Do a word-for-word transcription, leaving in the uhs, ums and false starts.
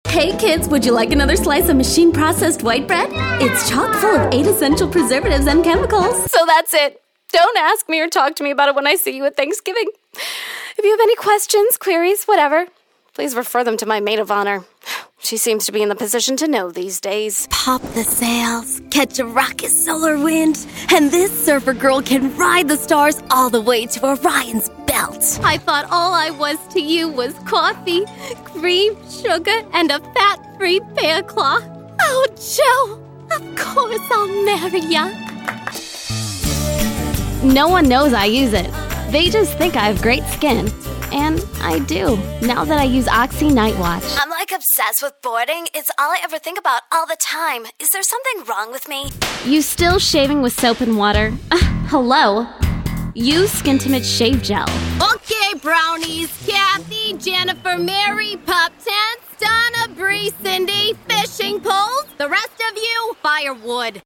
Hey kids, would you like another slice of machine-processed white bread? It's chock full of eight essential preservatives and chemicals. So that's it. Don't ask me or talk to me about it when I see you at Thanksgiving. If you have any questions, queries, whatever, please refer them to my maid of honor. She seems to be in the position to know these days. Pop the sails, catch a rocket solar wind, and this surfer girl can ride the stars all the way to Orion's belt. I thought all I was to you was coffee, cream, sugar, and a fat-free bear claw. Oh, Joe, of course I'll marry ya. No one knows I use it. They just think I have great skin. And I do, now that I use Oxy Night Watch. I'm like obsessed with boarding. It's all I ever think about all the time. Is there something wrong with me? You still shaving with soap and water? Uh, hello? Use Skintimate Shave Gel. Okay, brownies. Kathy, Jennifer, Mary, Pop Tents, Donna, Bree, Cindy, fishing poles. The rest of you, firewood.